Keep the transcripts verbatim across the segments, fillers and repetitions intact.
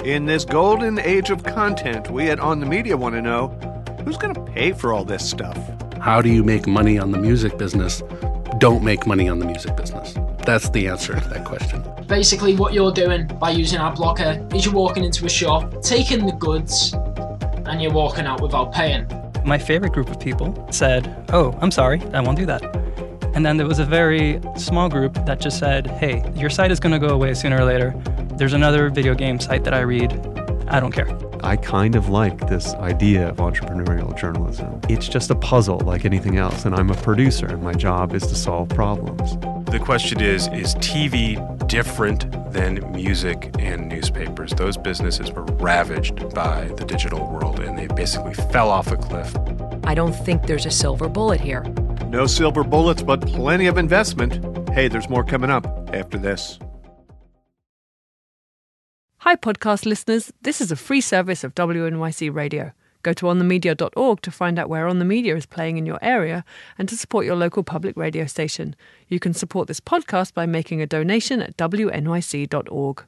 In this golden age of content, we at On the Media want to know, who's going to pay for all this stuff? How do you make money on the music business? Don't make money on the music business. That's the answer to that question. Basically, what you're doing by using ad blocker is you're walking into a shop, taking the goods, and you're walking out without paying. My favorite group of people said, oh, I'm sorry, I won't do that. And then there was a very small group that just said, hey, your site is going to go away sooner or later. There's another video game site that I read. I don't care. I kind of like this idea of entrepreneurial journalism. It's just a puzzle like anything else, and I'm a producer, and my job is to solve problems. The question is, is T V different than music and newspapers? Those businesses were ravaged by the digital world, and they basically fell off a cliff. I don't think there's a silver bullet here. No silver bullets, but plenty of investment. Hey, there's more coming up after this. Hi, podcast listeners. This is a free service of W N Y C Radio. Go to on the media dot org to find out where On the Media is playing in your area and to support your local public radio station. You can support this podcast by making a donation at W N Y C dot org.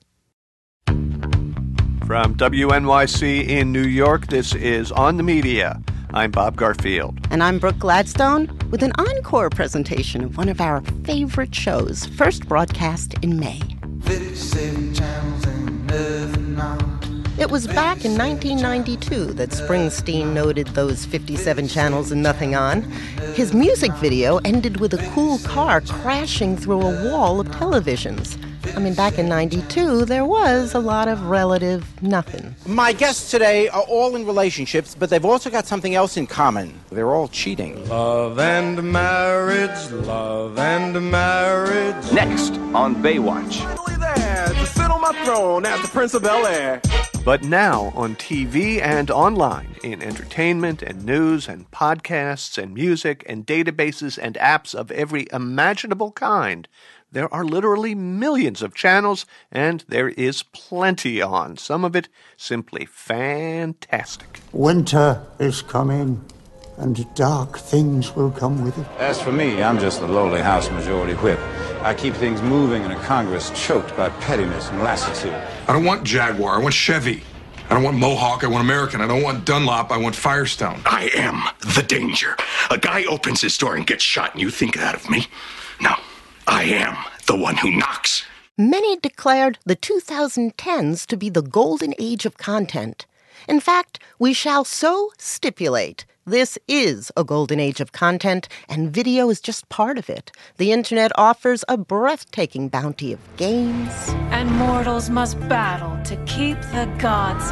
From W N Y C in New York, this is On the Media. I'm Bob Garfield. And I'm Brooke Gladstone with an encore presentation of one of our favorite shows, first broadcast in May. fifty-seven channels and nothing on. It was back in nineteen ninety-two that Springsteen noted those fifty-seven channels and nothing on. His music video ended with a cool car crashing through a wall of televisions. I mean, back in ninety-two, there was a lot of relative nothing. My guests today are all in relationships, but they've also got something else in common. They're all cheating. Love and marriage, love and marriage. Next on Baywatch. Finally there, to sit on my throne as the Prince of Bel-Air. But now on T V and online, in entertainment and news and podcasts and music and databases and apps of every imaginable kind, there are literally millions of channels, and there is plenty on. Some of it simply fantastic. Winter is coming, and dark things will come with it. As for me, I'm just a lowly House Majority Whip. I keep things moving in a Congress choked by pettiness and lassitude. I don't want Jaguar, I want Chevy. I don't want Mohawk, I want American. I don't want Dunlop, I want Firestone. I am the danger. A guy opens his door and gets shot, and you think that of me? No, I am the one who knocks. Many declared the two thousand tens to be the golden age of content. In fact, we shall so stipulate this is a golden age of content, and video is just part of it. The internet offers a breathtaking bounty of games. And mortals must battle to keep the gods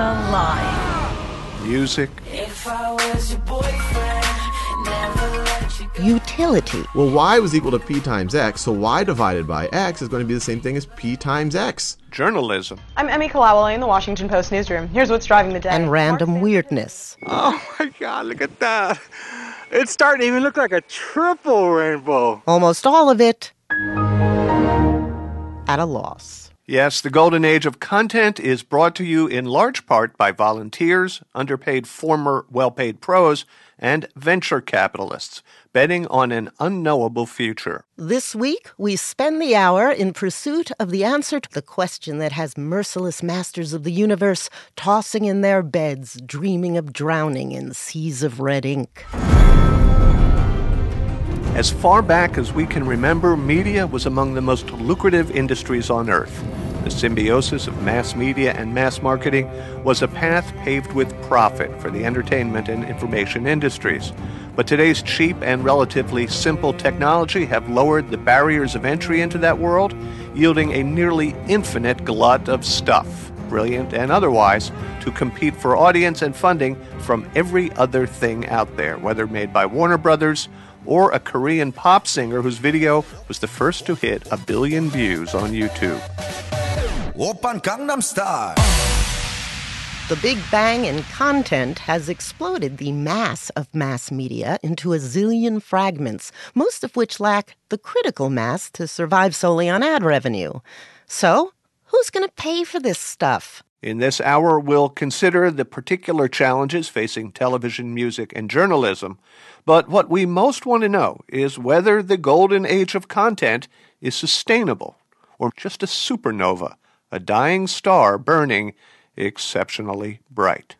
alive. Music. If I was your boyfriend, never let you go. Utility. Well, y was equal to p times x, so y divided by x is going to be the same thing as p times x. Journalism. I'm Emmy Kalawala in the Washington Post newsroom. Here's what's driving the day. And random weirdness. Oh my God, look at that. It's starting to even look like a triple rainbow. Almost all of it at a loss. Yes, the golden age of content is brought to you in large part by volunteers, underpaid former well-paid pros, and venture capitalists, betting on an unknowable future. This week, we spend the hour in pursuit of the answer to the question that has merciless masters of the universe tossing in their beds, dreaming of drowning in seas of red ink. As far back as we can remember, media was among the most lucrative industries on Earth. The symbiosis of mass media and mass marketing was a path paved with profit for the entertainment and information industries. But today's cheap and relatively simple technology have lowered the barriers of entry into that world, yielding a nearly infinite glut of stuff, brilliant and otherwise, to compete for audience and funding from every other thing out there, whether made by Warner Brothers or a Korean pop singer whose video was the first to hit a billion views on YouTube. Oppan Gangnam Style. The Big Bang in content has exploded the mass of mass media into a zillion fragments, most of which lack the critical mass to survive solely on ad revenue. So, who's going to pay for this stuff? In this hour, we'll consider the particular challenges facing television, music, and journalism. But what we most want to know is whether the golden age of content is sustainable or just a supernova, a dying star burning exceptionally bright.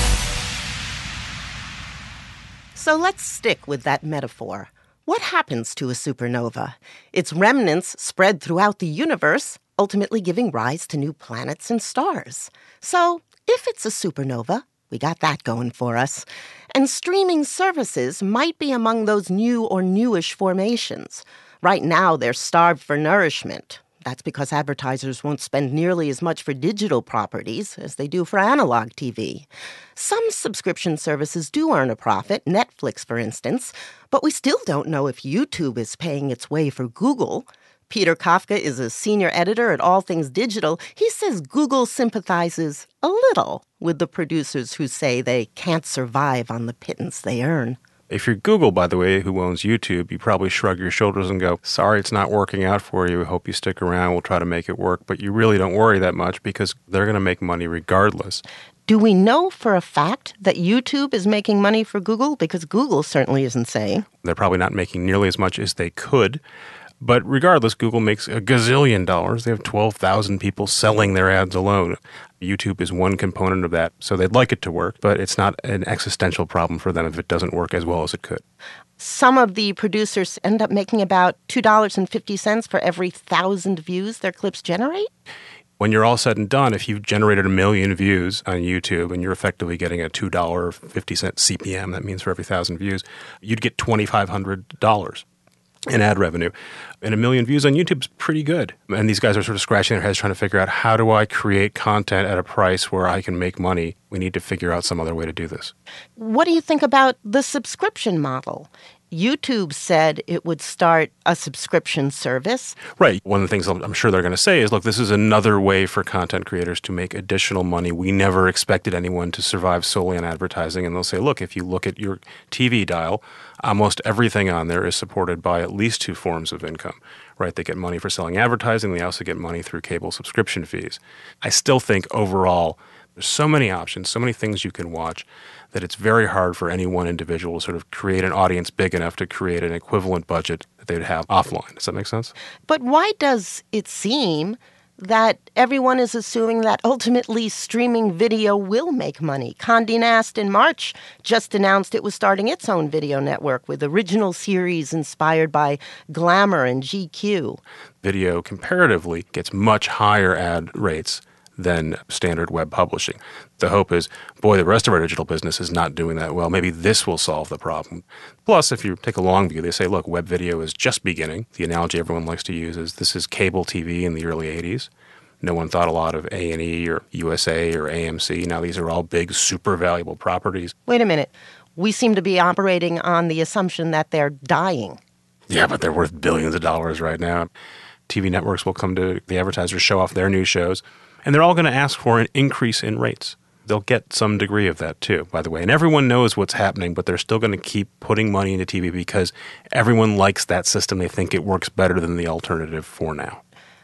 So let's stick with that metaphor. What happens to a supernova? Its remnants spread throughout the universe, ultimately giving rise to new planets and stars. So, if it's a supernova, we got that going for us. And streaming services might be among those new or newish formations. Right now, they're starved for nourishment. That's because advertisers won't spend nearly as much for digital properties as they do for analog T V. Some subscription services do earn a profit, Netflix, for instance, but we still don't know if YouTube is paying its way for Google. Peter Kafka is a senior editor at All Things Digital. He says Google sympathizes a little with the producers who say they can't survive on the pittance they earn. If you're Google, by the way, who owns YouTube, you probably shrug your shoulders and go, sorry, it's not working out for you. We hope you stick around. We'll try to make it work. But you really don't worry that much because they're going to make money regardless. Do we know for a fact that YouTube is making money for Google? Because Google certainly isn't saying. They're probably not making nearly as much as they could. But regardless, Google makes a gazillion dollars. They have twelve thousand people selling their ads alone. YouTube is one component of that, so they'd like it to work, but it's not an existential problem for them if it doesn't work as well as it could. Some of the producers end up making about two dollars and fifty cents for every thousand views their clips generate? When you're all said and done, if you've generated a million views on YouTube and you're effectively getting a two dollars and fifty cents C P M, that means for every thousand views, you'd get two thousand five hundred dollars. In ad revenue. And a million views on YouTube is pretty good. And these guys are sort of scratching their heads trying to figure out, how do I create content at a price where I can make money? We need to figure out some other way to do this. What do you think about the subscription model? YouTube said it would start a subscription service. Right. One of the things I'm sure they're going to say is, look, this is another way for content creators to make additional money. We never expected anyone to survive solely on advertising. And they'll say, look, if you look at your T V dial, almost everything on there is supported by at least two forms of income. Right? They get money for selling advertising. They also get money through cable subscription fees. I still think overall, there's so many options, so many things you can watch, that it's very hard for any one individual to sort of create an audience big enough to create an equivalent budget that they'd have offline. Does that make sense? But why does it seem that everyone is assuming that ultimately streaming video will make money? Condé Nast in March just announced it was starting its own video network with original series inspired by Glamour and G Q. Video comparatively gets much higher ad rates than standard web publishing. The hope is, boy, the rest of our digital business is not doing that well. Maybe this will solve the problem. Plus, if you take a long view, they say, look, web video is just beginning. The analogy everyone likes to use is this is cable T V in the early eighties. No one thought a lot of A and E or U S A or A M C. Now these are all big, super valuable properties. Wait a minute. We seem to be operating on the assumption that they're dying. Yeah, but they're worth billions of dollars right now. T V networks will come to the advertisers, show off their new shows, and they're all going to ask for an increase in rates. They'll get some degree of that too, by the way. And everyone knows what's happening, but they're still going to keep putting money into T V because everyone likes that system. They think it works better than the alternative for now.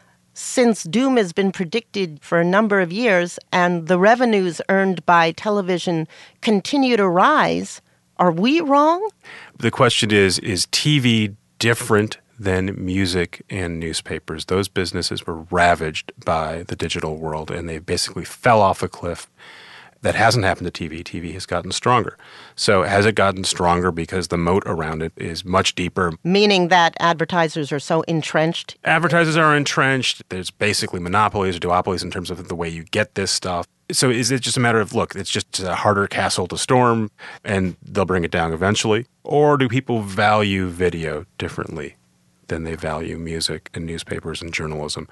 Since doom has been predicted for a number of years and the revenues earned by television continue to rise, are we wrong? The question is, is T V different than music and newspapers? Those businesses were ravaged by the digital world, and they basically fell off a cliff. That hasn't happened to T V. T V has gotten stronger. So has it gotten stronger because the moat around it is much deeper? Meaning that advertisers are so entrenched? Advertisers are entrenched. There's basically monopolies or duopolies in terms of the way you get this stuff. So is it just a matter of, look, it's just a harder castle to storm, and they'll bring it down eventually? Or do people value video differently than they value music and newspapers and journalism?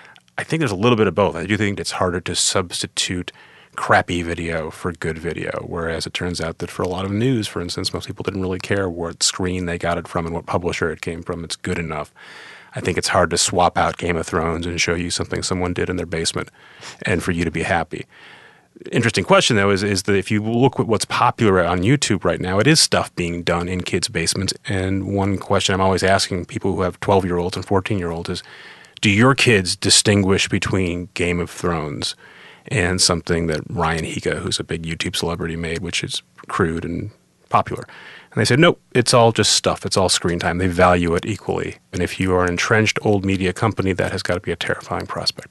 I think there's a little bit of both. I do think it's harder to substitute crappy video for good video, whereas it turns out that for a lot of news, for instance, most people didn't really care what screen they got it from and what publisher it came from. It's good enough. I think it's hard to swap out Game of Thrones and show you something someone did in their basement and for you to be happy. Interesting question, though, is, is that if you look at what's popular on YouTube right now, it is stuff being done in kids' basements. And one question I'm always asking people who have twelve-year-olds and fourteen-year-olds is, do your kids distinguish between Game of Thrones and something that Ryan Higa, who's a big YouTube celebrity, made, which is crude and popular? And they said, nope, it's all just stuff. It's all screen time. They value it equally. And if you are an entrenched old media company, that has got to be a terrifying prospect.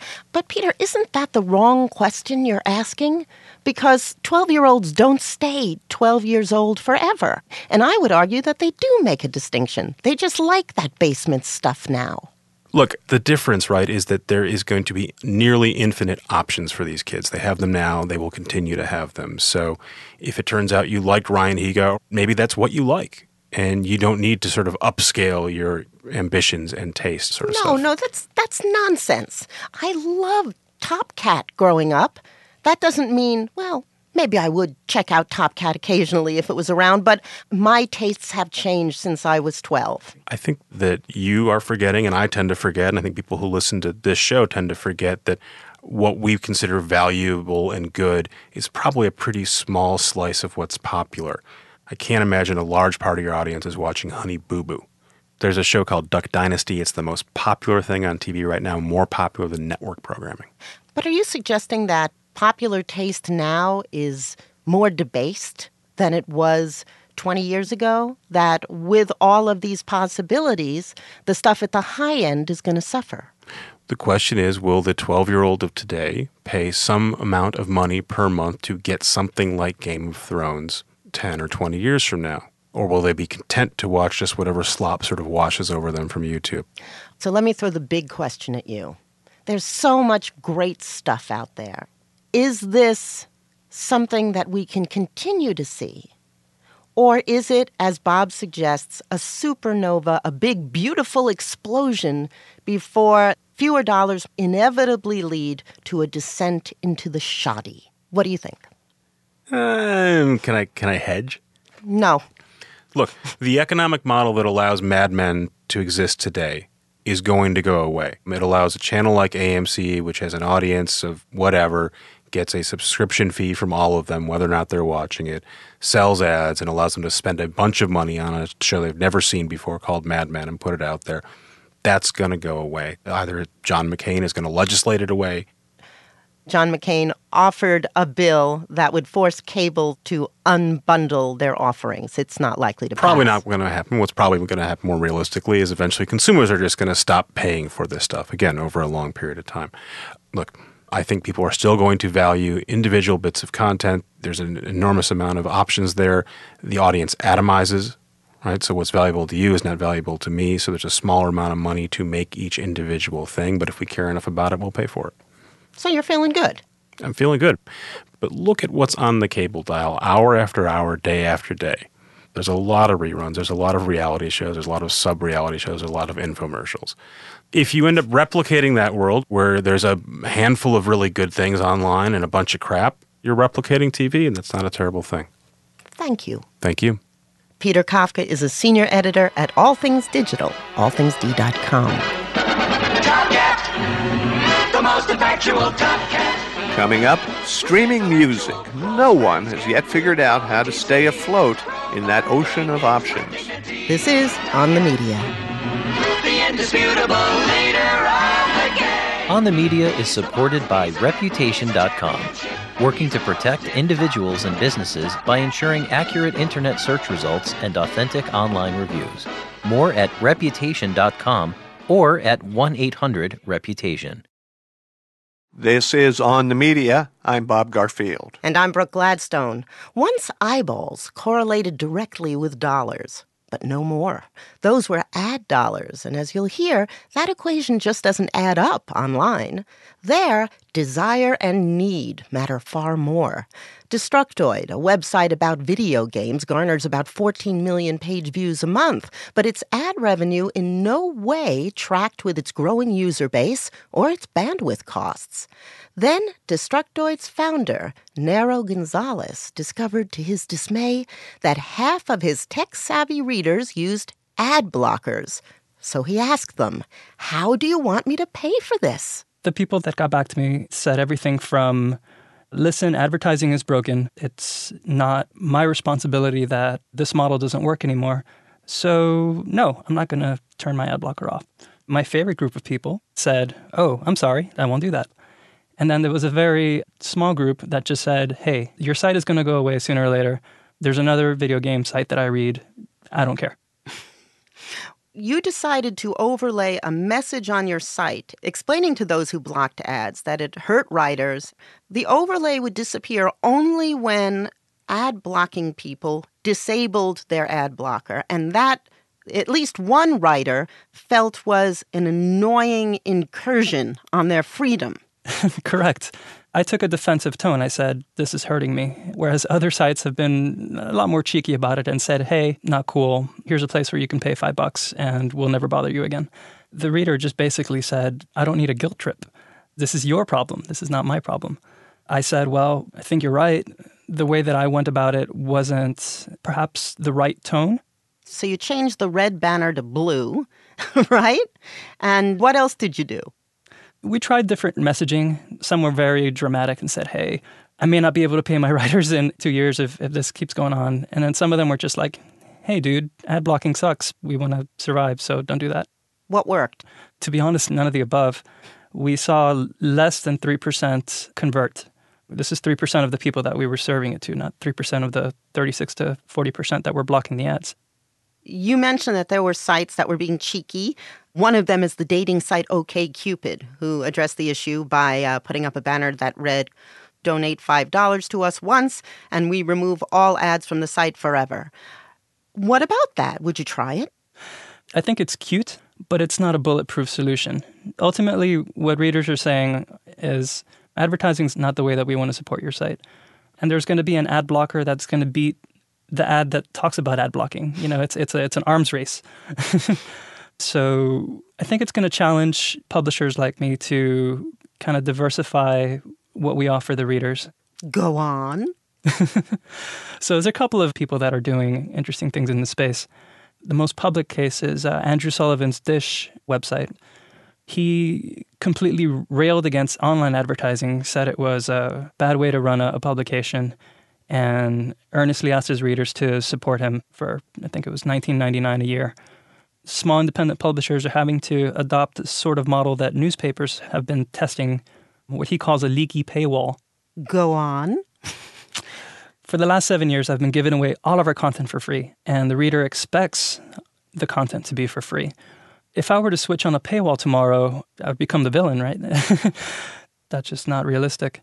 But Peter, isn't that the wrong question you're asking? Because twelve-year-olds don't stay twelve years old forever. And I would argue that they do make a distinction. They just like that basement stuff now. Look, the difference, right, is that there is going to be nearly infinite options for these kids. They have them now. They will continue to have them. So if it turns out you liked Ryan Higa, maybe that's what you like. And you don't need to sort of upscale your ambitions and tastes sort of no, stuff. No, no, that's that's nonsense. I loved Top Cat growing up. That doesn't mean, well, maybe I would check out Top Cat occasionally if it was around, but my tastes have changed since I was twelve. I think that you are forgetting, and I tend to forget, and I think people who listen to this show tend to forget that what we consider valuable and good is probably a pretty small slice of what's popular. I can't imagine a large part of your audience is watching Honey Boo Boo. There's a show called Duck Dynasty. It's the most popular thing on T V right now, more popular than network programming. But are you suggesting that popular taste now is more debased than it was twenty years ago? That with all of these possibilities, the stuff at the high end is going to suffer? The question is, will the twelve-year-old of today pay some amount of money per month to get something like Game of Thrones ten or twenty years from now? Or will they be content to watch just whatever slop sort of washes over them from YouTube? So let me throw the big question at you. There's so much great stuff out there. Is this something that we can continue to see? Or is it, as Bob suggests, a supernova, a big, beautiful explosion before fewer dollars inevitably lead to a descent into the shoddy? What do you think? Um, can I can I hedge? No. Look, the economic model that allows Mad Men to exist today is going to go away. It allows a channel like A M C, which has an audience of whatever, gets a subscription fee from all of them, whether or not they're watching it, sells ads, and allows them to spend a bunch of money on a show they've never seen before called Mad Men and put it out there. That's going to go away. Either John McCain is going to legislate it away. John McCain offered a bill that would force cable to unbundle their offerings. It's not likely to Probably pass. not going to happen. What's probably going to happen more realistically is eventually consumers are just going to stop paying for this stuff, again, over a long period of time. Look, I think people are still going to value individual bits of content. There's an enormous amount of options there. The audience atomizes, right? So what's valuable to you is not valuable to me. So there's a smaller amount of money to make each individual thing. But if we care enough about it, we'll pay for it. So you're feeling good? I'm feeling good. But look at what's on the cable dial hour after hour, day after day. There's a lot of reruns. There's a lot of reality shows. There's a lot of sub-reality shows. There's a lot of infomercials. If you end up replicating that world where there's a handful of really good things online and a bunch of crap, you're replicating T V, and that's not a terrible thing. Thank you. Thank you. Peter Kafka is a senior editor at All Things Digital, all things d dot com. Top Cat, the most effectual Top Cat. Coming up, streaming music. No one has yet figured out how to stay afloat in that ocean of options. This is On the Media. The indisputable leader of the game. On the Media is supported by Reputation dot com, working to protect individuals and businesses by ensuring accurate internet search results and authentic online reviews. More at Reputation dot com or at one eight hundred reputation. This is On the Media. I'm Bob Garfield. And I'm Brooke Gladstone. Once eyeballs correlated directly with dollars, but no more. Those were ad dollars, and as you'll hear, that equation just doesn't add up online. There, desire and need matter far more. Destructoid, a website about video games, garners about fourteen million page views a month, but its ad revenue in no way tracked with its growing user base or its bandwidth costs. Then, Destructoid's founder, Nero Gonzalez, discovered to his dismay that half of his tech-savvy readers used ad blockers. So he asked them, "How do you want me to pay for this?" The people that got back to me said everything from, listen, advertising is broken. It's not my responsibility that this model doesn't work anymore. So, no, I'm not going to turn my ad blocker off. My favorite group of people said, oh, I'm sorry, I won't do that. And then there was a very small group that just said, hey, your site is going to go away sooner or later. There's another video game site that I read. I don't care. you decided to overlay a message on your site explaining to those who blocked ads that it hurt writers. The overlay would disappear only when ad blocking people disabled their ad blocker, and that at least one writer felt was an annoying incursion on their freedom. Correct. I took a defensive tone. I said, this is hurting me. Whereas other sites have been a lot more cheeky about it and said, hey, not cool. Here's a place where you can pay five bucks and we'll never bother you again. The reader just basically said, I don't need a guilt trip. This is your problem. This is not my problem. I said, well, I think you're right. The way that I went about it wasn't perhaps the right tone. So you changed the red banner to blue, right? And what else did you do? We tried different messaging. Some were very dramatic and said, hey, I may not be able to pay my writers in two years if, if this keeps going on. And then some of them were just like, hey, dude, ad blocking sucks. We want to survive, so don't do that. What worked? To be honest, none of the above. We saw less than three percent convert. This is three percent of the people that we were serving it to, not three percent of the thirty-six to forty percent that were blocking the ads. You mentioned that there were sites that were being cheeky. One of them is the dating site OkCupid, who addressed the issue by uh, putting up a banner that read, donate five dollars to us once, and we remove all ads from the site forever. What about that? Would you try it? I think it's cute, but it's not a bulletproof solution. Ultimately, what readers are saying is advertising is not the way that we want to support your site. And there's going to be an ad blocker that's going to beat the ad that talks about ad blocking. You know, it's it's a, it's an arms race. So I think it's going to challenge publishers like me to kind of diversify what we offer the readers. Go on. So there's a couple of people that are doing interesting things in the space. The most public case is uh, Andrew Sullivan's Dish website. He completely railed against online advertising, said it was a bad way to run a, a publication, and earnestly asked his readers to support him for, I think it was nineteen ninety-nine dollars a year. Small independent publishers are having to adopt a sort of model that newspapers have been testing, what he calls a leaky paywall. Go on. For the last seven years, I've been giving away all of our content for free, and the reader expects the content to be for free. If I were to switch on a paywall tomorrow, I would become the villain, right? That's just not realistic.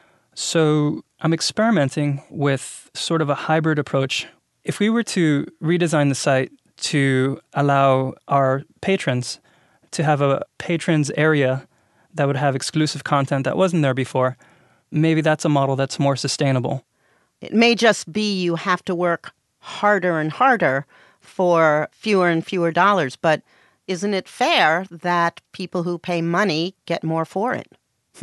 So I'm experimenting with sort of a hybrid approach. If we were to redesign the site to allow our patrons to have a patrons area that would have exclusive content that wasn't there before, maybe that's a model that's more sustainable. It may just be you have to work harder and harder for fewer and fewer dollars, but isn't it fair that people who pay money get more for it?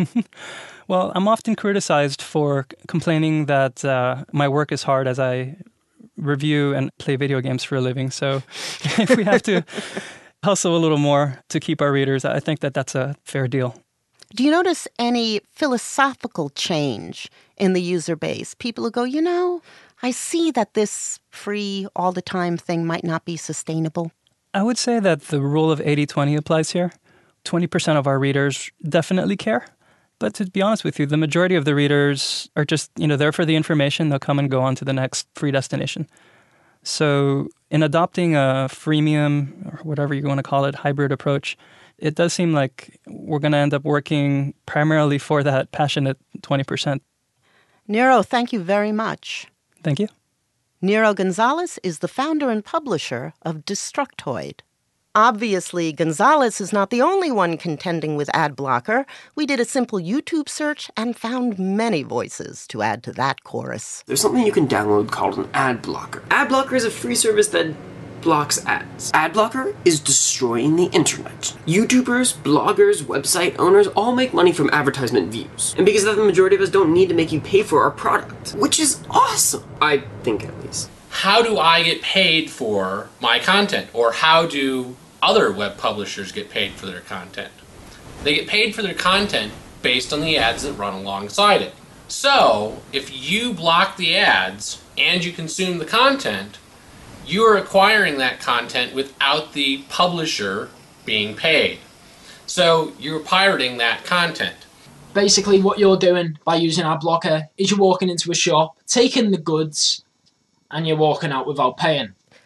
Well, I'm often criticized for complaining that uh, my work is hard as I review and play video games for a living. So if we have to hustle a little more to keep our readers, I think that that's a fair deal. Do you notice any philosophical change in the user base? People who go, you know, I see that this free all the time thing might not be sustainable. I would say that the rule of eighty twenty applies here. twenty percent of our readers definitely care. But to be honest with you, the majority of the readers are just, you know, there for the information. They'll come and go on to the next free destination. So in adopting a freemium, or whatever you want to call it, hybrid approach, it does seem like we're going to end up working primarily for that passionate twenty percent. Nero, thank you very much. Thank you. Nero Gonzalez is the founder and publisher of Destructoid. Obviously, Gonzalez is not the only one contending with AdBlocker. We did a simple YouTube search and found many voices to add to that chorus. There's something you can download called an ad blocker. AdBlocker is a free service that blocks ads. AdBlocker is destroying the internet. YouTubers, bloggers, website owners all make money from advertisement views. And because of that, the majority of us don't need to make you pay for our product, which is awesome. I think, at least. How do I get paid for my content? Or how do other web publishers get paid for their content? They get paid for their content based on the ads that run alongside it. So, if you block the ads and you consume the content, you are acquiring that content without the publisher being paid. So, you're pirating that content. Basically, what you're doing by using AdBlocker is you're walking into a shop, taking the goods, and you're walking out without paying.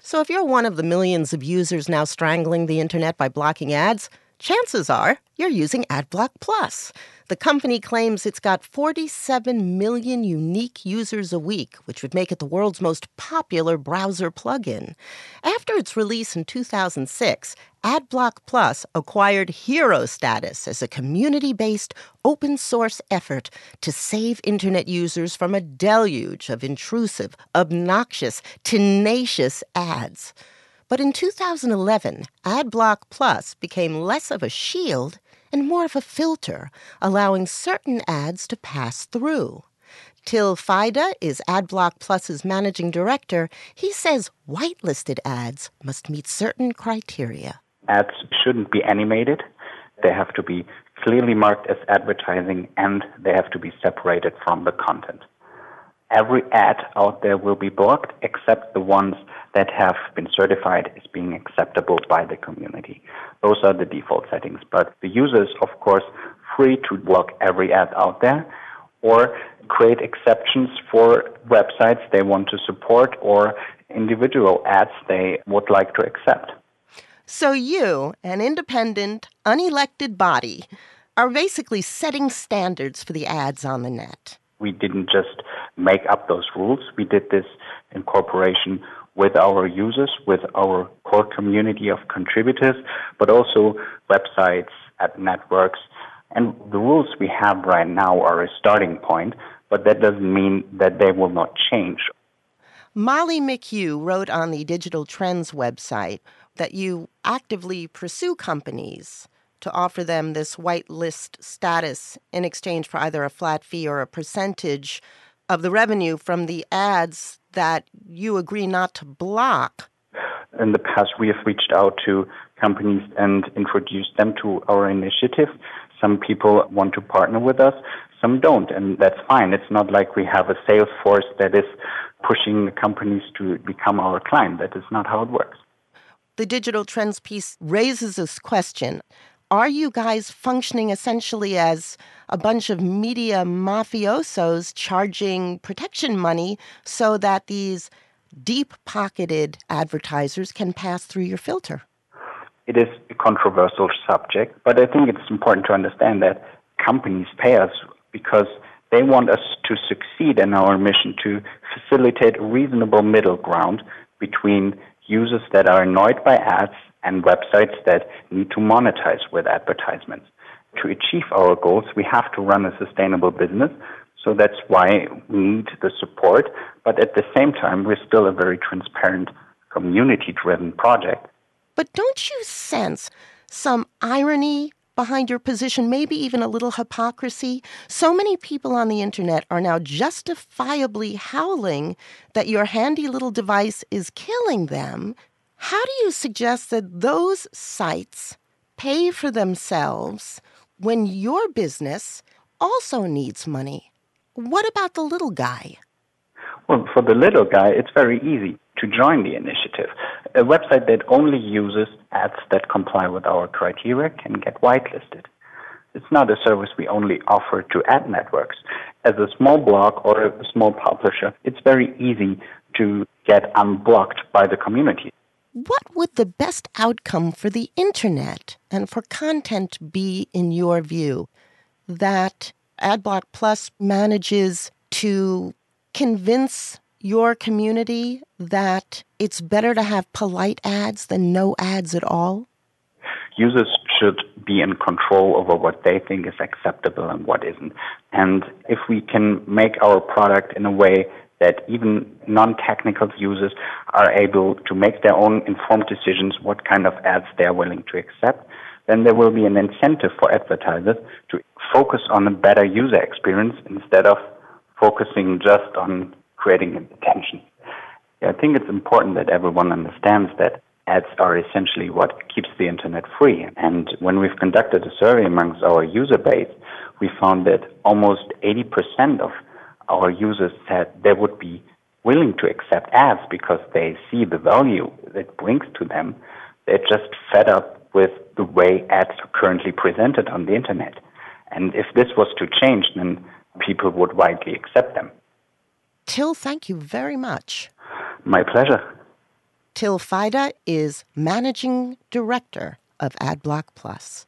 So if you're one of the millions of users now strangling the internet by blocking ads, chances are you're using AdBlock Plus. The company claims it's got forty-seven million unique users a week, which would make it the world's most popular browser plugin. After its release in two thousand six, AdBlock Plus acquired hero status as a community-based, open-source effort to save internet users from a deluge of intrusive, obnoxious, tenacious ads. But in two thousand eleven, AdBlock Plus became less of a shield and more of a filter, allowing certain ads to pass through. Till Fida is AdBlock Plus's managing director. He says whitelisted ads must meet certain criteria. Ads shouldn't be animated. They have to be clearly marked as advertising, and they have to be separated from the content. Every ad out there will be blocked except the ones that have been certified as being acceptable by the community. Those are the default settings. But the user is, of course, free to block every ad out there or create exceptions for websites they want to support or individual ads they would like to accept. So you, an independent, unelected body, are basically setting standards for the ads on the net. We didn't just make up those rules. We did this in cooperation with our users, with our core community of contributors, but also websites, ad networks. And the rules we have right now are a starting point, but that doesn't mean that they will not change. Molly McHugh wrote on the Digital Trends website that you actively pursue companies to offer them this whitelist status in exchange for either a flat fee or a percentage of the revenue from the ads that you agree not to block. In the past, we have reached out to companies and introduced them to our initiative. Some people want to partner with us, some don't, and that's fine. It's not like we have a sales force that is pushing the companies to become our client. That is not how it works. The Digital Trends piece raises this question. Are you guys functioning essentially as a bunch of media mafiosos charging protection money so that these deep-pocketed advertisers can pass through your filter? It is a controversial subject, but I think it's important to understand that companies pay us because they want us to succeed in our mission to facilitate a reasonable middle ground between users that are annoyed by ads and websites that need to monetize with advertisements. To achieve our goals, we have to run a sustainable business, so that's why we need the support. But at the same time, we're still a very transparent, community-driven project. But don't you sense some irony behind your position, maybe even a little hypocrisy? So many people on the internet are now justifiably howling that your handy little device is killing them. How do you suggest that those sites pay for themselves when your business also needs money? What about the little guy? Well, for the little guy, it's very easy to join the initiative. A website that only uses ads that comply with our criteria can get whitelisted. It's not a service we only offer to ad networks. As a small blog or a small publisher, it's very easy to get unblocked by the community. What would the best outcome for the internet and for content be, in your view? That AdBlock Plus manages to convince your community that it's better to have polite ads than no ads at all? Users should be in control over what they think is acceptable and what isn't. And if we can make our product in a way that even non-technical users are able to make their own informed decisions what kind of ads they're willing to accept, then there will be an incentive for advertisers to focus on a better user experience instead of focusing just on creating attention. I think it's important that everyone understands that ads are essentially what keeps the internet free. And when we've conducted a survey amongst our user base, we found that almost eighty percent of our users said they would be willing to accept ads because they see the value it brings to them. They're just fed up with the way ads are currently presented on the internet. And if this was to change, then people would widely accept them. Till, thank you very much. My pleasure. Till Fida is managing director of AdBlock Plus.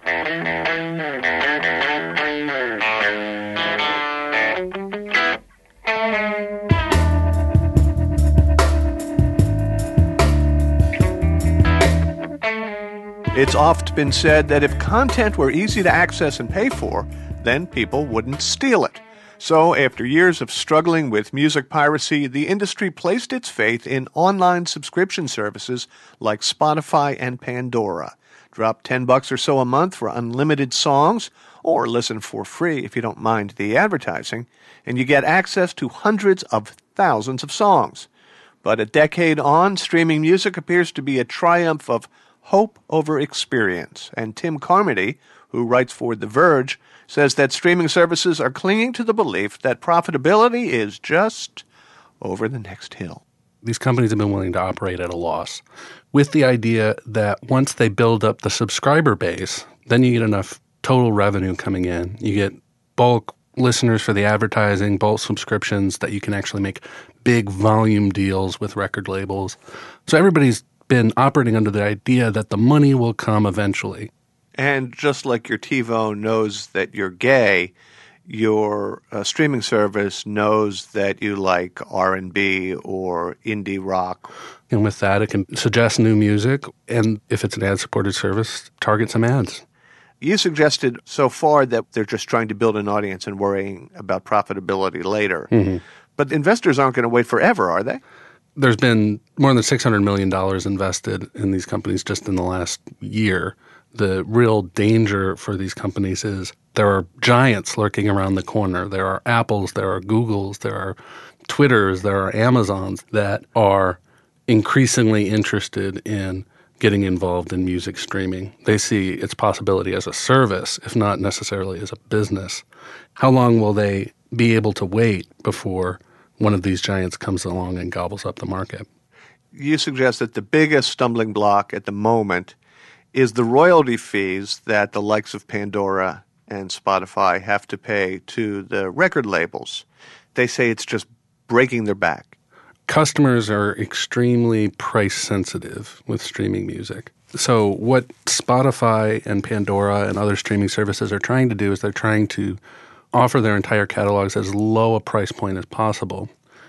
It's oft been said that if content were easy to access and pay for, then people wouldn't steal it. So, after years of struggling with music piracy, the industry placed its faith in online subscription services like Spotify and Pandora. Drop ten bucks or so a month for unlimited songs, or listen for free if you don't mind the advertising, and you get access to hundreds of thousands of songs. But a decade on, streaming music appears to be a triumph of hope over experience. And Tim Carmody, who writes for The Verge, says that streaming services are clinging to the belief that profitability is just over the next hill. These companies have been willing to operate at a loss with the idea that once they build up the subscriber base, then you get enough total revenue coming in. You get bulk listeners for the advertising, bulk subscriptions that you can actually make big volume deals with record labels. So everybody's been operating under the idea that the money will come eventually. And just like your TiVo knows that you're gay, your uh, streaming service knows that you like R and B or indie rock. And with that, it can suggest new music, and if it's an ad-supported service, target some ads. You suggested so far that they're just trying to build an audience and worrying about profitability later. Mm-hmm. But investors aren't going to wait forever, are they? There's been more than six hundred million dollars invested in these companies just in the last year. The real danger for these companies is there are giants lurking around the corner. There are Apples, there are Googles, there are Twitters, there are Amazons that are increasingly interested in getting involved in music streaming. They see its possibility as a service, if not necessarily as a business. How long will they be able to wait before one of these giants comes along and gobbles up the market? You suggest that the biggest stumbling block at the moment is the royalty fees that the likes of Pandora and Spotify have to pay to the record labels. They say it's just breaking their back. Customers are extremely price sensitive with streaming music. So what Spotify and Pandora and other streaming services are trying to do is they're trying to offer their entire catalogs as low a price point as possible.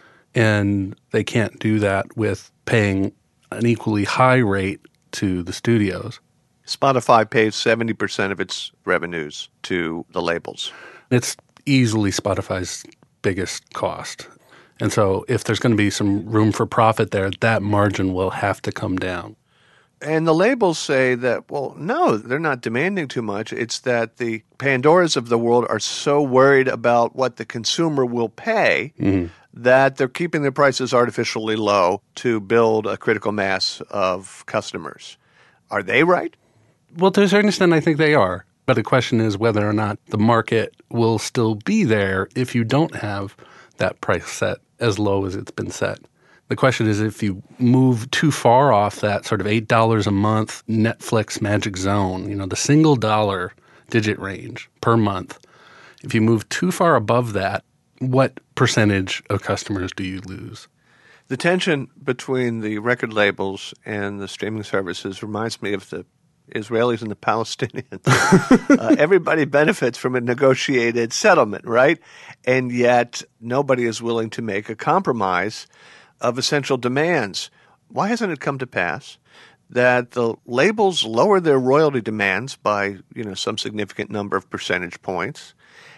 And they can't do that with paying an equally high rate to the studios. Spotify pays seventy percent of its revenues to the labels. It's easily Spotify's biggest cost. And so if there's going to be some room for profit there, that margin will have to come down. And the labels say that, well, no, they're not demanding too much. It's that the Pandoras of the world are so worried about what the consumer will pay mm-hmm. that they're keeping their prices artificially low to build a critical mass of customers. Are they right? Well, to a certain extent, I think they are. But the question is whether or not the market will still be there if you don't have that price set as low as it's been set. The question is if you move too far off that sort of eight dollars a month Netflix magic zone, you know, the single dollar digit range per month, if you move too far above that, what percentage of customers do you lose? The tension between the record labels and the streaming services reminds me of the Israelis and the Palestinians. uh, everybody benefits from a negotiated settlement, right? And yet nobody is willing to make a compromise of essential demands. Why hasn't it come to pass that the labels lower their royalty demands by, you know, some significant number of percentage points,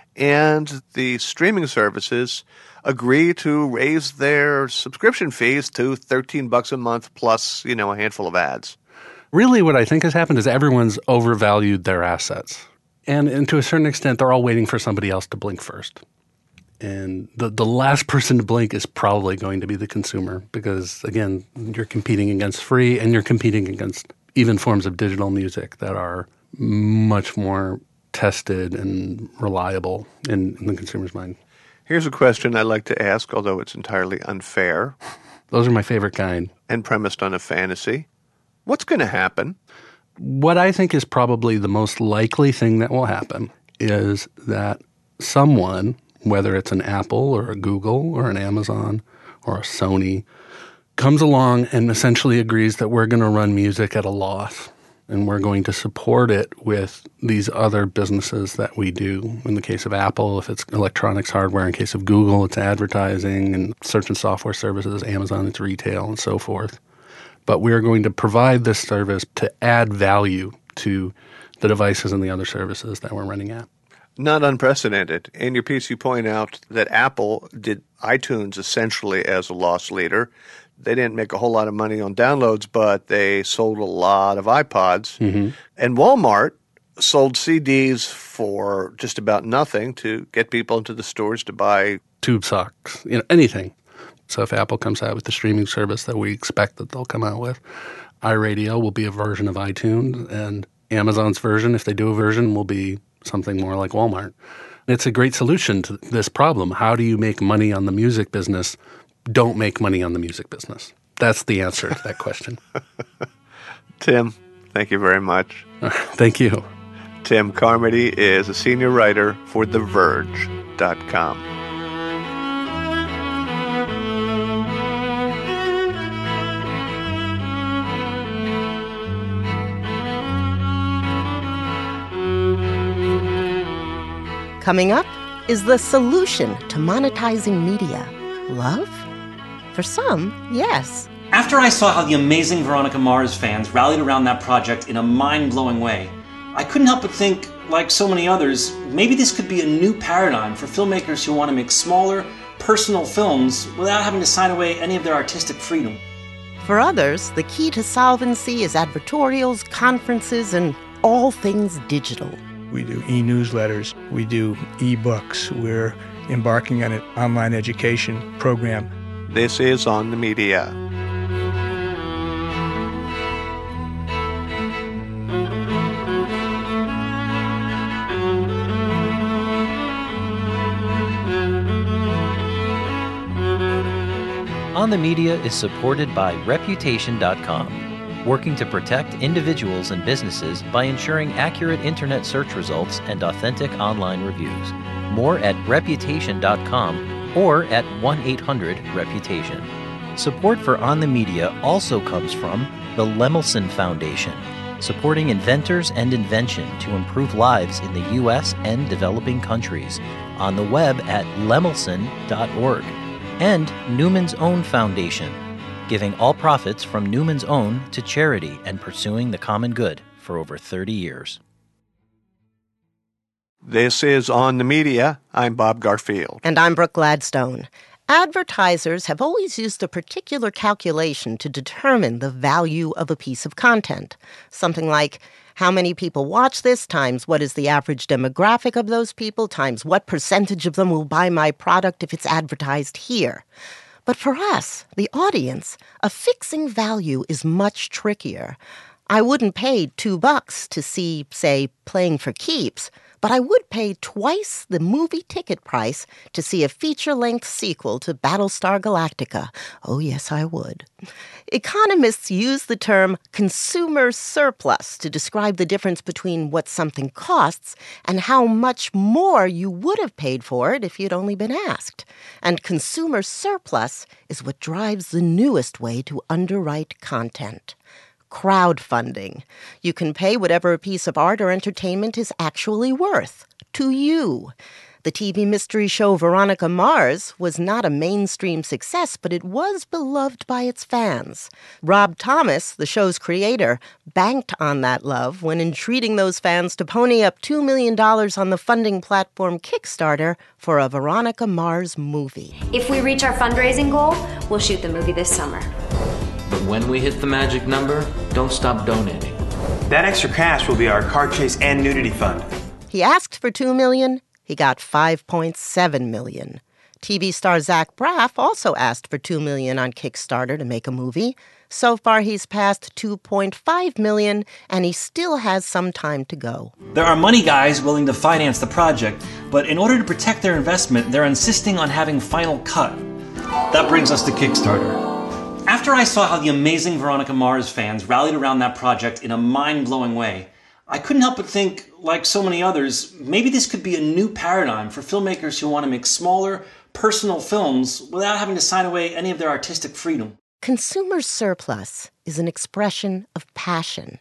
and the streaming services agree to raise their subscription fees to thirteen bucks a month plus, you know, a handful of ads? Really what I think has happened is everyone's overvalued their assets. And, and to a certain extent, they're all waiting for somebody else to blink first. And the, the last person to blink is probably going to be the consumer because, again, you're competing against free and you're competing against even forms of digital music that are much more tested and reliable in, in the consumer's mind. Here's a question I like to ask, although it's entirely unfair. Those are my favorite kind. And premised on a fantasy. What's going to happen? What I think is probably the most likely thing that will happen is that someone, whether it's an Apple or a Google or an Amazon or a Sony, comes along and essentially agrees that we're going to run music at a loss and we're going to support it with these other businesses that we do. In the case of Apple, if it's electronics hardware. In case of Google, it's advertising and search and software services. Amazon, it's retail and so forth. But we're going to provide this service to add value to the devices and the other services that we're running at. Not unprecedented. In your piece, you point out that Apple did iTunes essentially as a loss leader. They didn't make a whole lot of money on downloads, but they sold a lot of iPods. Mm-hmm. And Walmart sold C Ds for just about nothing to get people into the stores to buy tube socks, you know, anything. So if Apple comes out with the streaming service that we expect that they'll come out with, iRadio will be a version of iTunes, and Amazon's version, if they do a version, will be something more like Walmart. It's a great solution to this problem. How do you make money on the music business? Don't make money on the music business. That's the answer to that question. Tim, thank you very much. Thank you. Tim Carmody is a senior writer for The Verge dot com. Coming up is the solution to monetizing media. Love? For some, yes. After I saw how the amazing Veronica Mars fans rallied around that project in a mind-blowing way, I couldn't help but think, like so many others, maybe this could be a new paradigm for filmmakers who want to make smaller, personal films without having to sign away any of their artistic freedom. For others, the key to solvency is advertorials, conferences, and all things digital. We do e-newsletters, we do e-books, we're embarking on an online education program. This is On the Media. On the Media is supported by Reputation dot com, working to protect individuals and businesses by ensuring accurate internet search results and authentic online reviews. More at Reputation dot com or at one eight hundred reputation. Support for On the Media also comes from the Lemelson Foundation, supporting inventors and invention to improve lives in the U S and developing countries, on the web at lemelson dot org, and Newman's Own Foundation, giving all profits from Newman's Own to charity and pursuing the common good for over thirty years. This is On the Media. I'm Bob Garfield. And I'm Brooke Gladstone. Advertisers have always used a particular calculation to determine the value of a piece of content. Something like, how many people watch this times what is the average demographic of those people times what percentage of them will buy my product if it's advertised here. But for us, the audience, affixing value is much trickier. I wouldn't pay two bucks to see, say, Playing for Keeps, but I would pay twice the movie ticket price to see a feature-length sequel to Battlestar Galactica. Oh, yes, I would. Economists use the term consumer surplus to describe the difference between what something costs and how much more you would have paid for it if you'd only been asked. And consumer surplus is what drives the newest way to underwrite content. Crowdfunding. You can pay whatever a piece of art or entertainment is actually worth, to you. The T V mystery show Veronica Mars was not a mainstream success, but it was beloved by its fans. Rob Thomas, the show's creator, banked on that love when entreating those fans to pony up two million dollars on the funding platform Kickstarter for a Veronica Mars movie. If we reach our fundraising goal, we'll shoot the movie this summer. But when we hit the magic number, don't stop donating. That extra cash will be our car chase and nudity fund. He asked for two million dollars. He got five point seven million dollars. T V star Zach Braff also asked for two million dollars on Kickstarter to make a movie. So far, he's passed two point five million dollars, and he still has some time to go. There are money guys willing to finance the project, but in order to protect their investment, they're insisting on having final cut. That brings us to Kickstarter. After I saw how the amazing Veronica Mars fans rallied around that project in a mind-blowing way, I couldn't help but think, like so many others, maybe this could be a new paradigm for filmmakers who want to make smaller, personal films without having to sign away any of their artistic freedom. Consumer surplus is an expression of passion.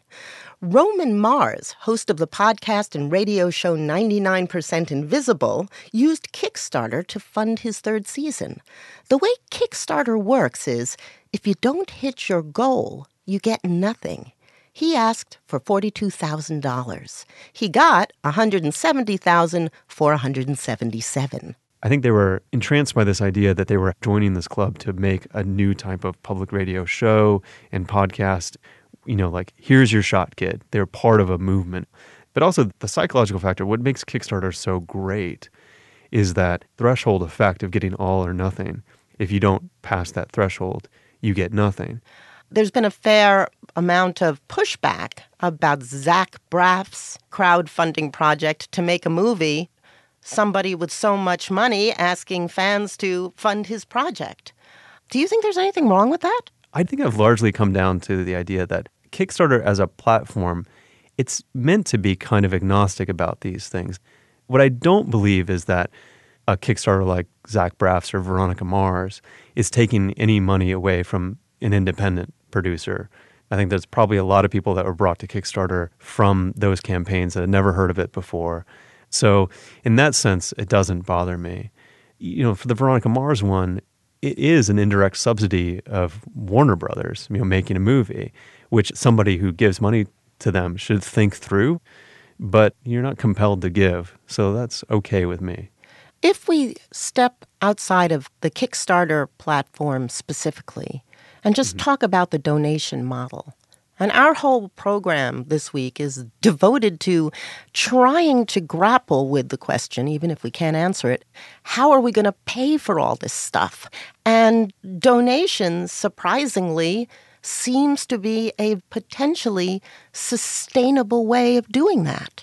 Roman Mars, host of the podcast and radio show ninety-nine percent Invisible, used Kickstarter to fund his third season. The way Kickstarter works is, if you don't hit your goal, you get nothing. He asked for forty-two thousand dollars. He got one hundred seventy thousand four hundred seventy-seven dollars. I think they were entranced by this idea that they were joining this club to make a new type of public radio show and podcast. You know, like, here's your shot, kid. They're part of a movement. But also the psychological factor, what makes Kickstarter so great is that threshold effect of getting all or nothing. If you don't pass that threshold, you get nothing. There's been a fair amount of pushback about Zach Braff's crowdfunding project to make a movie. Somebody with so much money asking fans to fund his project. Do you think there's anything wrong with that? I think I've largely come down to the idea that Kickstarter as a platform, it's meant to be kind of agnostic about these things. What I don't believe is that a Kickstarter like Zach Braff's or Veronica Mars is taking any money away from an independent producer. I think there's probably a lot of people that were brought to Kickstarter from those campaigns that had never heard of it before. So in that sense, it doesn't bother me. You know, for the Veronica Mars one, it is an indirect subsidy of Warner Brothers, you know, making a movie, which somebody who gives money to them should think through, but you're not compelled to give. So that's okay with me. If we step outside of the Kickstarter platform specifically and just mm-hmm. talk about the donation model, and our whole program this week is devoted to trying to grapple with the question, even if we can't answer it, how are we going to pay for all this stuff? And donations, surprisingly, seems to be a potentially sustainable way of doing that.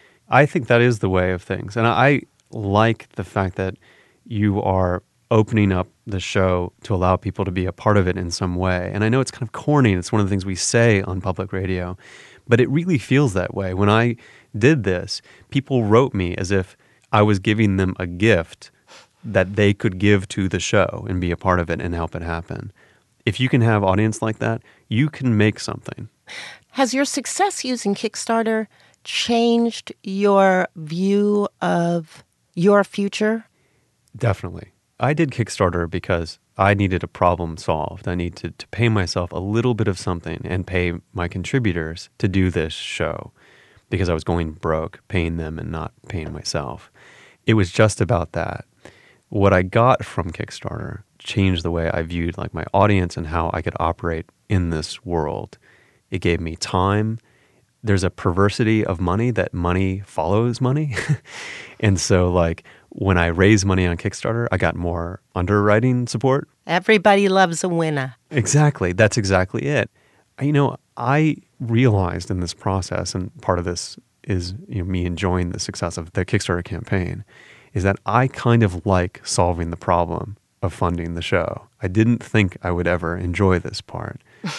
I think that is the way of things. And I like the fact that you are opening up the show to allow people to be a part of it in some way. And I know it's kind of corny. It's one of the things we say on public radio, but it really feels that way. When I did this, people wrote me as if I was giving them a gift that they could give to the show and be a part of it and help it happen. If you can have audience like that, you can make something. Has your success using Kickstarter changed your view of your future? Definitely. I did Kickstarter because I needed a problem solved. I needed to pay myself a little bit of something and pay my contributors to do this show because I was going broke, paying them and not paying myself. It was just about that. What I got from Kickstarter changed the way I viewed like my audience and how I could operate in this world. It gave me time. There's a perversity of money that money follows money. And so like when I raised money on Kickstarter, I got more underwriting support. Everybody loves a winner. Exactly. That's exactly it. You know, I realized in this process, and part of this is, you know, me enjoying the success of the Kickstarter campaign, is that I kind of like solving the problem of funding the show. I didn't think I would ever enjoy this part,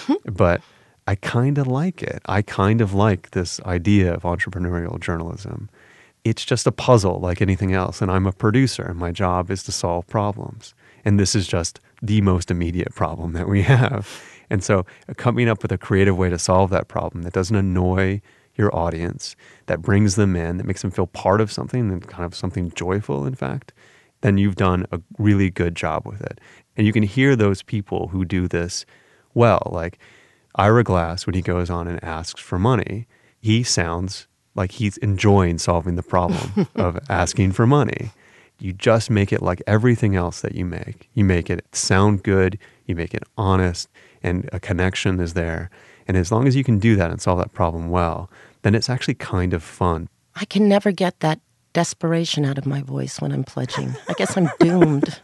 but I kind of like it. I kind of like this idea of entrepreneurial journalism. It's just a puzzle like anything else, and I'm a producer, and my job is to solve problems. And this is just the most immediate problem that we have. And so coming up with a creative way to solve that problem that doesn't annoy your audience, that brings them in, that makes them feel part of something and kind of something joyful, in fact, then you've done a really good job with it. And you can hear those people who do this well, like Ira Glass, when he goes on and asks for money, he sounds like he's enjoying solving the problem of asking for money. You just make it like everything else that you make. You make it sound good, you make it honest, and a connection is there. And as long as you can do that and solve that problem well, then it's actually kind of fun. I can never get that desperation out of my voice when I'm pledging. I guess I'm doomed.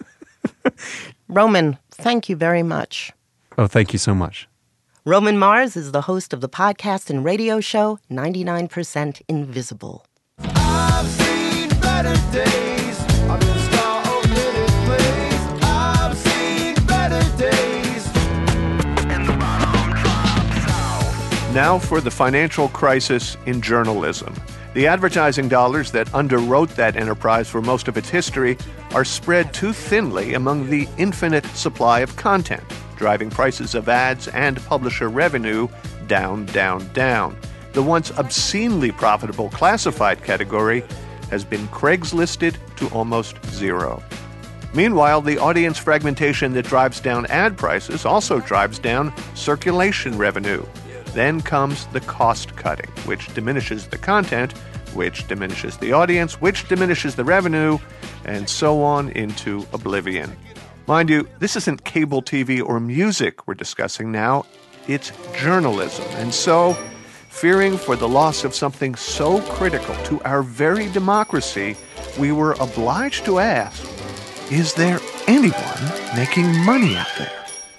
Roman, thank you very much. Oh, thank you so much. Roman Mars is the host of the podcast and radio show ninety-nine percent Invisible. I've seen better days. I've been a star of many plays. I've seen better days. And the bottom drops out. Now for the financial crisis in journalism. The advertising dollars that underwrote that enterprise for most of its history are spread too thinly among the infinite supply of content. driving prices of ads and publisher revenue down, down, down. The once obscenely profitable classified category has been Craigslisted to almost zero. Meanwhile, the audience fragmentation that drives down ad prices also drives down circulation revenue. Then comes the cost cutting, which diminishes the content, which diminishes the audience, which diminishes the revenue, and so on into oblivion. Mind you, this isn't cable T V or music we're discussing now. It's journalism. And so, fearing for the loss of something so critical to our very democracy, we were obliged to ask, is there anyone making money out there?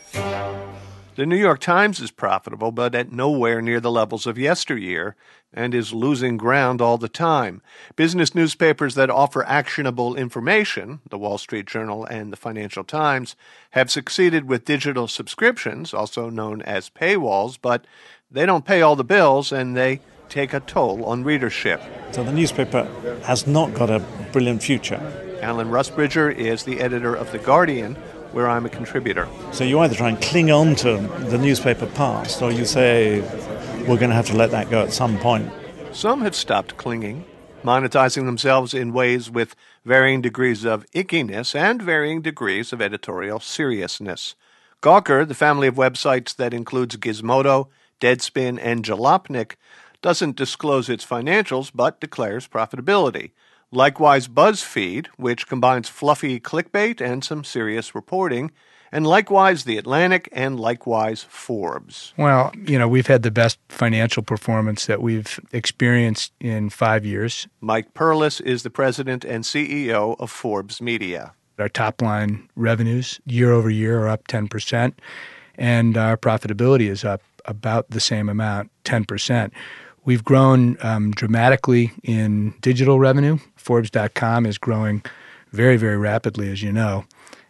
The New York Times is profitable, but at nowhere near the levels of yesteryear, and is losing ground all the time. Business newspapers that offer actionable information, the Wall Street Journal and the Financial Times, have succeeded with digital subscriptions, also known as paywalls, but they don't pay all the bills, and they take a toll on readership. So the newspaper has not got a brilliant future. Alan Rusbridger is the editor of The Guardian, where I'm a contributor. So you either try and cling on to the newspaper past, or you say, we're going to have to let that go at some point. Some have stopped clinging, monetizing themselves in ways with varying degrees of ickiness and varying degrees of editorial seriousness. Gawker, the family of websites that includes Gizmodo, Deadspin, and Jalopnik, doesn't disclose its financials but declares profitability. Likewise, BuzzFeed, which combines fluffy clickbait and some serious reporting, and likewise The Atlantic, and likewise Forbes. Well, you know, we've had the best financial performance that we've experienced in five years. Mike Perlis is the president and C E O of Forbes Media. Our top-line revenues year over year are up ten percent, and our profitability is up about the same amount, ten percent. We've grown um, dramatically in digital revenue. Forbes dot com is growing very, very rapidly, as you know,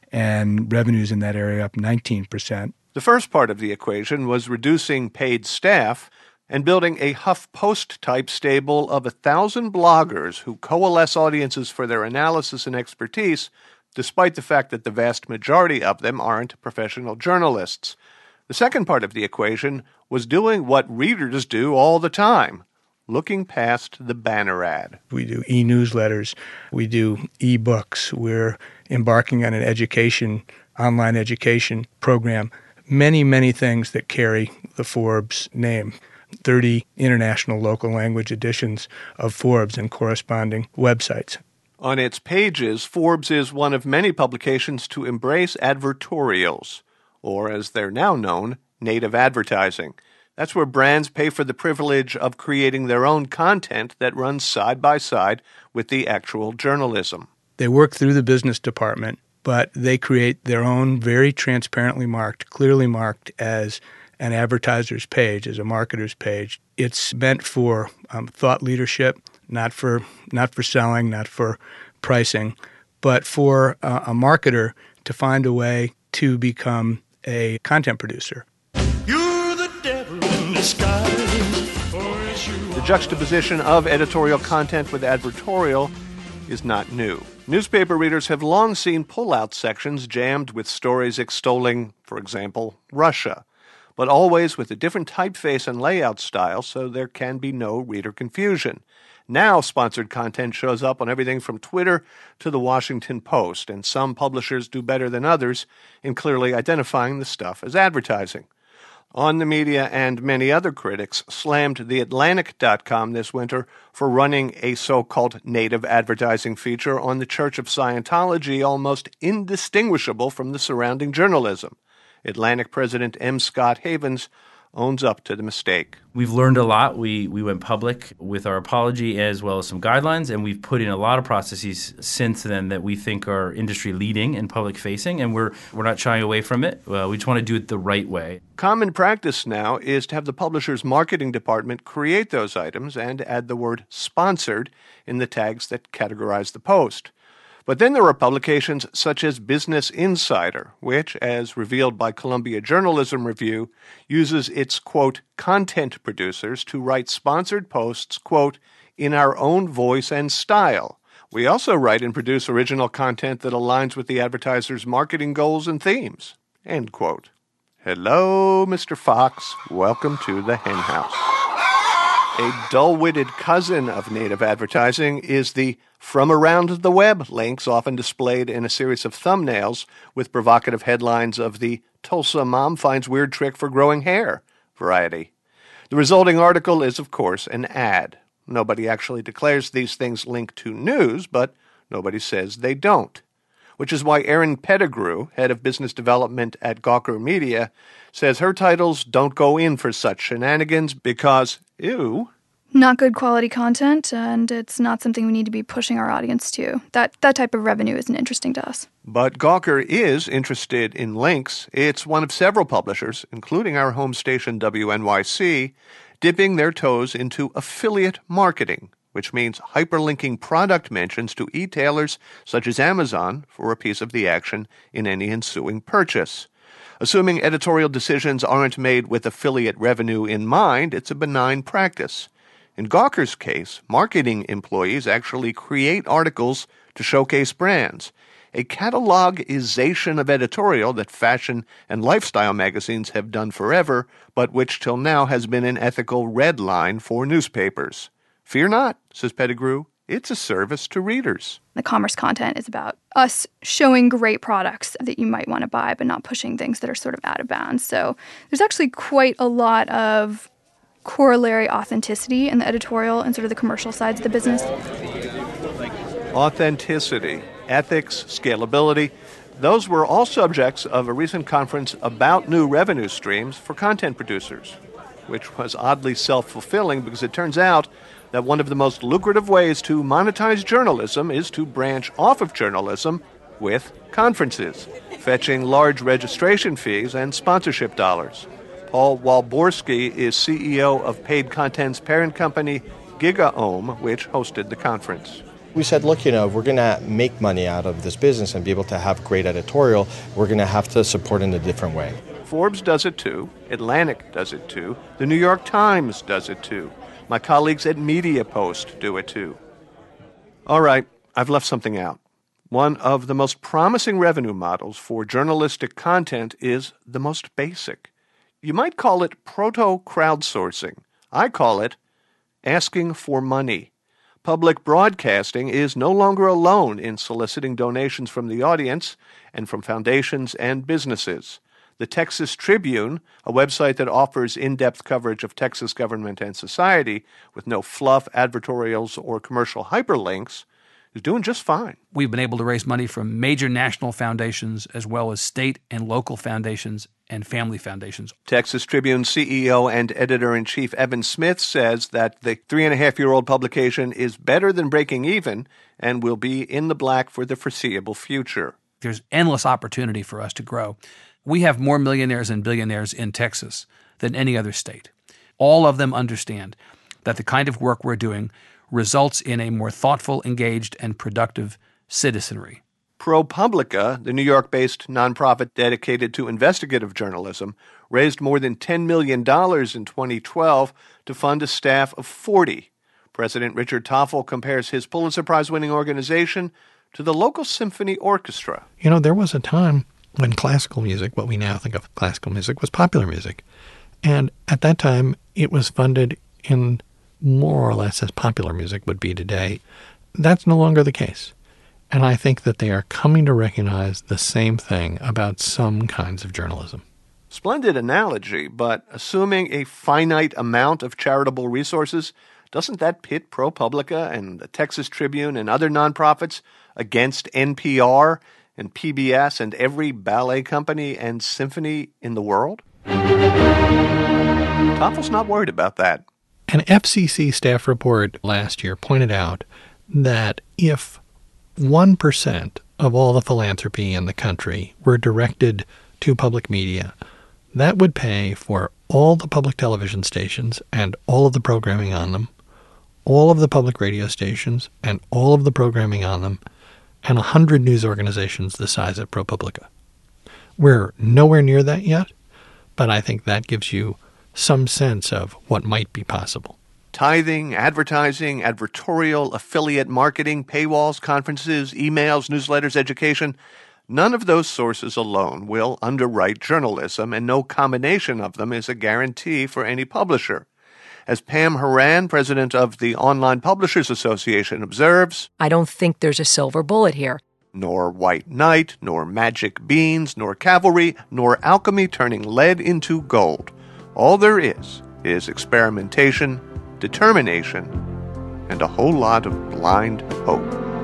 and revenues in that area up nineteen percent. The first part of the equation was reducing paid staff and building a HuffPost-type stable of a thousand bloggers who coalesce audiences for their analysis and expertise, despite the fact that the vast majority of them aren't professional journalists. The second part of the equation was doing what readers do all the time, looking past the banner ad. We do e-newsletters. We do e-books. We're embarking on an education, online education program. Many, many things that carry the Forbes name. thirty international local language editions of Forbes and corresponding websites. On its pages, Forbes is one of many publications to embrace advertorials, or as they're now known, native advertising. That's where brands pay for the privilege of creating their own content that runs side by side with the actual journalism. They work through the business department, but they create their own very transparently marked, clearly marked as an advertiser's page, as a marketer's page. It's meant for um, thought leadership, not for not for selling, not for pricing, but for uh, a marketer to find a way to become a content producer. You're the devil in disguise. The juxtaposition of editorial content with advertorial is not new. Newspaper readers have long seen pull-out sections jammed with stories extolling, for example, Russia, but always with a different typeface and layout style so there can be no reader confusion. Now sponsored content shows up on everything from Twitter to the Washington Post, and some publishers do better than others in clearly identifying the stuff as advertising. On the Media and many other critics slammed the Atlantic dot com this winter for running a so-called native advertising feature on the Church of Scientology almost indistinguishable from the surrounding journalism. Atlantic President M. Scott Havens owns up to the mistake. We've learned a lot. We we went public with our apology as well as some guidelines, and we've put in a lot of processes since then that we think are industry leading and public facing, and we're we're not shying away from it. Uh, we just want to do it the right way. Common practice now is to have the publisher's marketing department create those items and add the word sponsored in the tags that categorize the post. But then there are publications such as Business Insider, which, as revealed by Columbia Journalism Review, uses its, quote, content producers to write sponsored posts, quote, in our own voice and style. We also write and produce original content that aligns with the advertiser's marketing goals and themes, end quote. Hello, Mister Fox. Welcome to the Hen House. A dull-witted cousin of native advertising is the From Around the Web links often displayed in a series of thumbnails with provocative headlines of the Tulsa Mom Finds Weird Trick for Growing Hair variety. The resulting article is, of course, an ad. Nobody actually declares these things link to news, but nobody says they don't. Which is why Erin Pettigrew, head of business development at Gawker Media, says her titles don't go in for such shenanigans because, ew, not good quality content, and it's not something we need to be pushing our audience to. That that type of revenue isn't interesting to us. But Gawker is interested in links. It's one of several publishers, including our home station W N Y C, dipping their toes into affiliate marketing, which means hyperlinking product mentions to e-tailers such as Amazon for a piece of the action in any ensuing purchase. Assuming editorial decisions aren't made with affiliate revenue in mind, it's a benign practice. In Gawker's case, marketing employees actually create articles to showcase brands, a catalogization of editorial that fashion and lifestyle magazines have done forever, but which till now has been an ethical red line for newspapers. Fear not, says Pettigrew, it's a service to readers. The commerce content is about us showing great products that you might want to buy, but not pushing things that are sort of out of bounds. So there's actually quite a lot of corollary authenticity in the editorial and sort of the commercial sides of the business. Authenticity, ethics, scalability, those were all subjects of a recent conference about new revenue streams for content producers, which was oddly self-fulfilling because it turns out that one of the most lucrative ways to monetize journalism is to branch off of journalism with conferences, fetching large registration fees and sponsorship dollars. Paul Walborski is C E O of Paid Content's parent company, GigaOM, which hosted the conference. We said, look, you know, if we're going to make money out of this business and be able to have great editorial, we're going to have to support in a different way. Forbes does it too. Atlantic does it too. The New York Times does it too. My colleagues at MediaPost do it too. All right, I've left something out. One of the most promising revenue models for journalistic content is the most basic. You might call it proto-crowdsourcing. I call it asking for money. Public broadcasting is no longer alone in soliciting donations from the audience and from foundations and businesses. The Texas Tribune, a website that offers in-depth coverage of Texas government and society with no fluff, advertorials, or commercial hyperlinks, is doing just fine. We've been able to raise money from major national foundations as well as state and local foundations and family foundations. Texas Tribune C E O and editor-in-chief Evan Smith says that the three-and-a-half-year-old publication is better than breaking even and will be in the black for the foreseeable future. There's endless opportunity for us to grow. We have more millionaires and billionaires in Texas than any other state. All of them understand that the kind of work we're doing results in a more thoughtful, engaged, and productive citizenry. ProPublica, the New York-based nonprofit dedicated to investigative journalism, raised more than ten million dollars in twenty twelve to fund a staff of forty. President Richard Toffel compares his Pulitzer Prize-winning organization to the local symphony orchestra. You know, there was a time when classical music, what we now think of classical music, was popular music. And at that time, it was funded in more or less as popular music would be today. That's no longer the case. And I think that they are coming to recognize the same thing about some kinds of journalism. Splendid analogy, but assuming a finite amount of charitable resources, doesn't that pit ProPublica and the Texas Tribune and other nonprofits against N P R and P B S and every ballet company and symphony in the world? Toffel's not worried about that. An F C C staff report last year pointed out that if one percent of all the philanthropy in the country were directed to public media, that would pay for all the public television stations and all of the programming on them, all of the public radio stations and all of the programming on them, and one hundred news organizations the size of ProPublica. We're nowhere near that yet, but I think that gives you some sense of what might be possible. Tithing, advertising, advertorial, affiliate marketing, paywalls, conferences, emails, newsletters, education. None of those sources alone will underwrite journalism, and no combination of them is a guarantee for any publisher. As Pam Horan, president of the Online Publishers Association, observes, I don't think there's a silver bullet here. Nor white knight, nor magic beans, nor cavalry, nor alchemy turning lead into gold. All there is is experimentation, determination, and a whole lot of blind hope.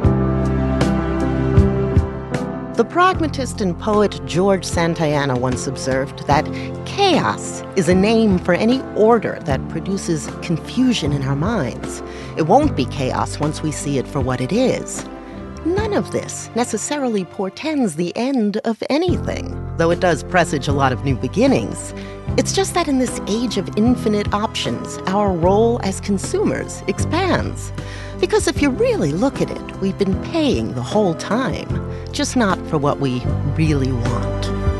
The pragmatist and poet George Santayana once observed that chaos is a name for any order that produces confusion in our minds. It won't be chaos once we see it for what it is. None of this necessarily portends the end of anything, though it does presage a lot of new beginnings. It's just that in this age of infinite options, our role as consumers expands. Because if you really look at it, we've been paying the whole time, just not for what we really want.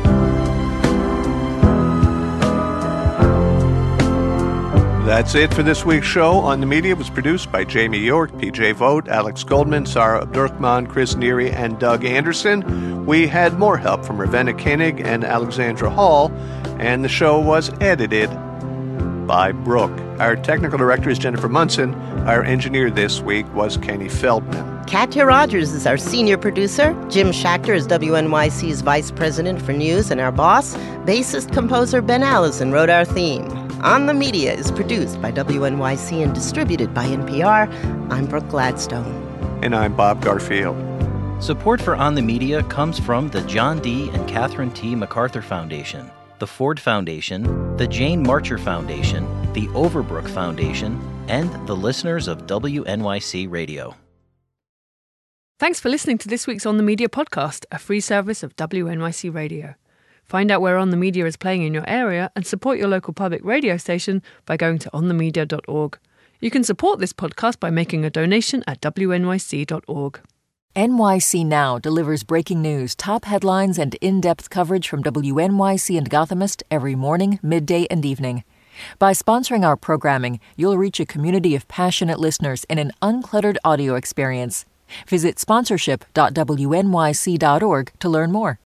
That's it for this week's show. On the Media was produced by Jamie York, P J Vogt, Alex Goldman, Sarah Abdurrahman, Chris Neary, and Doug Anderson. We had more help from Ravenna Koenig and Alexandra Hall, and the show was edited by Brooke. Our technical director is Jennifer Munson. Our engineer this week was Kenny Feldman. Katya Rogers is our senior producer. Jim Schachter is W N Y C's vice president for news and our boss. Bassist composer Ben Allison wrote our theme. On the Media is produced by W N Y C and distributed by N P R. I'm Brooke Gladstone. And I'm Bob Garfield. Support for On the Media comes from the John D. and Catherine T. MacArthur Foundation, the Ford Foundation, the Jane Marcher Foundation, the Overbrook Foundation, and the listeners of W N Y C Radio. Thanks for listening to this week's On the Media podcast, a free service of W N Y C Radio. Find out where On the Media is playing in your area and support your local public radio station by going to on the media dot org. You can support this podcast by making a donation at w n y c dot org. N Y C Now delivers breaking news, top headlines, and in-depth coverage from W N Y C and Gothamist every morning, midday, and evening. By sponsoring our programming, you'll reach a community of passionate listeners in an uncluttered audio experience. Visit sponsorship dot w n y c dot org to learn more.